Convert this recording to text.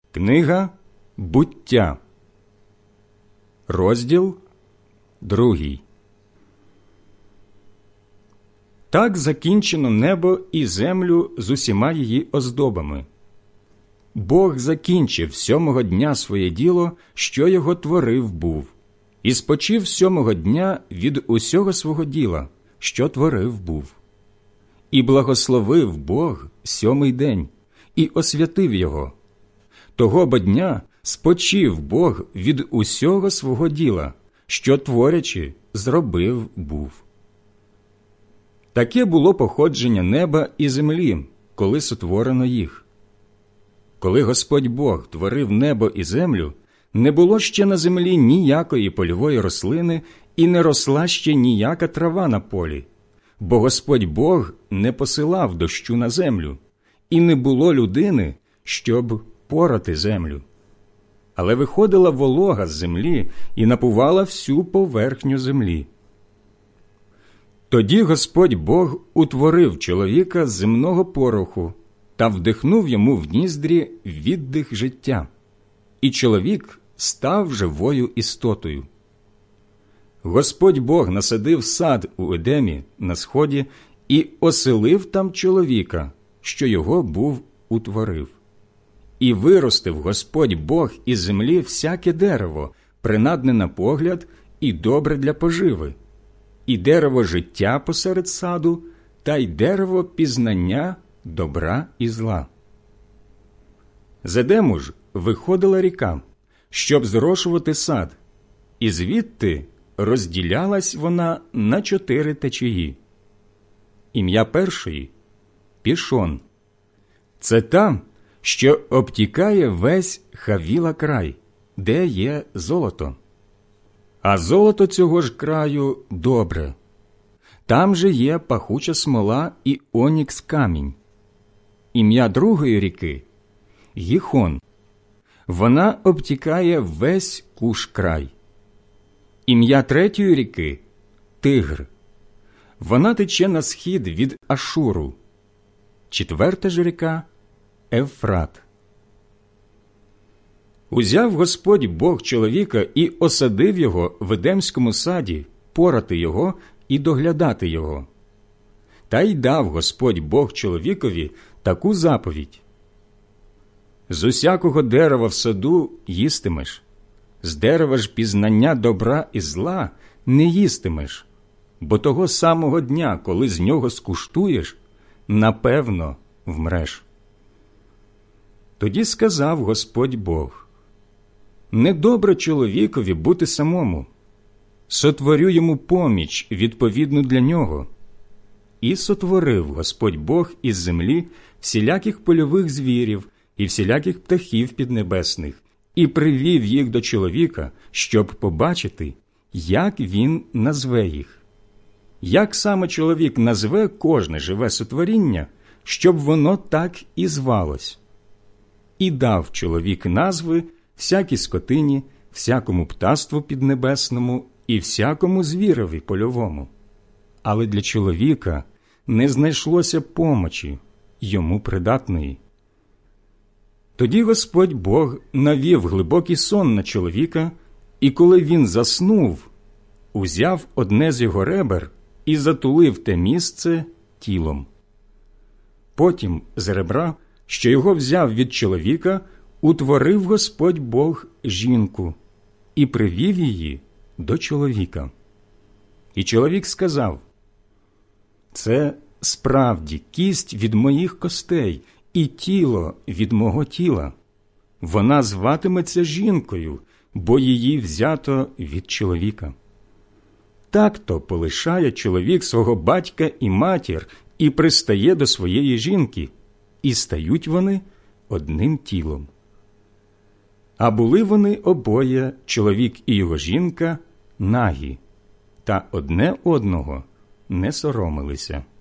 Книга Буття, розділ 2. Так закінчено небо і землю з усіма її оздобами. Бог закінчив 7-го дня своє діло, що його творив був, і спочив 7-го дня від усього свого діла, що творив був. І благословив Бог 7-й день, і освятив його. Того бо дня спочив Бог від усього свого діла, що, творячи, зробив був. Таке було походження неба і землі, коли сотворено їх. Коли Господь Бог творив небо і землю, не було ще на землі ніякої польової рослини і не росла ще ніяка трава на полі, бо Господь Бог не посилав дощу на землю, і не було людини, щоб порати землю. Але виходила волога з землі і напувала всю поверхню землі. Тоді Господь Бог утворив чоловіка з земного пороху та вдихнув йому в ніздрі віддих життя, і чоловік став живою істотою. Господь Бог насадив сад у Едемі на сході і оселив там чоловіка, що його був утворив. І виростив Господь Бог із землі всяке дерево, принадне на погляд і добре для поживи, і дерево життя посеред саду, та й дерево пізнання добра і зла. З Едему ж виходила ріка, щоб зрошувати сад, і звідти розділялась вона на 4 течії. Ім'я першої – Пішон. Це та, що обтікає весь Хавіла край, де є золото. А золото цього ж краю добре. Там же є пахуча смола і онікс камінь. Ім'я другої ріки – Гіхон. Вона обтікає весь Куш край. Ім'я третьої ріки – Тигр. Вона тече на схід від Ашуру. 4-та ж ріка – Евфрат. Узяв Господь Бог чоловіка і осадив його в Едемському саді, порати його і доглядати його. Та й дав Господь Бог чоловікові таку заповідь: «З усякого дерева в саду їстимеш, з дерева ж пізнання добра і зла не їстимеш, бо того самого дня, коли з нього скуштуєш, напевно вмреш». Тоді сказав Господь Бог: «Недобре чоловікові бути самому. Сотворю йому поміч відповідну для нього». І сотворив Господь Бог із землі всіляких польових звірів і всіляких птахів піднебесних, і привів їх до чоловіка, щоб побачити, як він назве їх. Як саме чоловік назве кожне живе сотворіння, щоб воно так і звалось. І дав чоловік назви всякій скотині, всякому птаству піднебесному і всякому звірові польовому. Але для чоловіка не знайшлося помочі йому придатної. Тоді Господь Бог навів глибокий сон на чоловіка, і коли він заснув, узяв одне з його ребер і затулив те місце тілом. Потім з ребра, що його взяв від чоловіка, утворив Господь Бог жінку і привів її до чоловіка. І чоловік сказав: «Це справді кість від моїх костей і тіло від мого тіла. Вона зватиметься жінкою, бо її взято від чоловіка». Так-то полишає чоловік свого батька і матір і пристає до своєї жінки, і стають вони одним тілом. А були вони обоє, чоловік і його жінка, нагі, та одне одного не соромилися.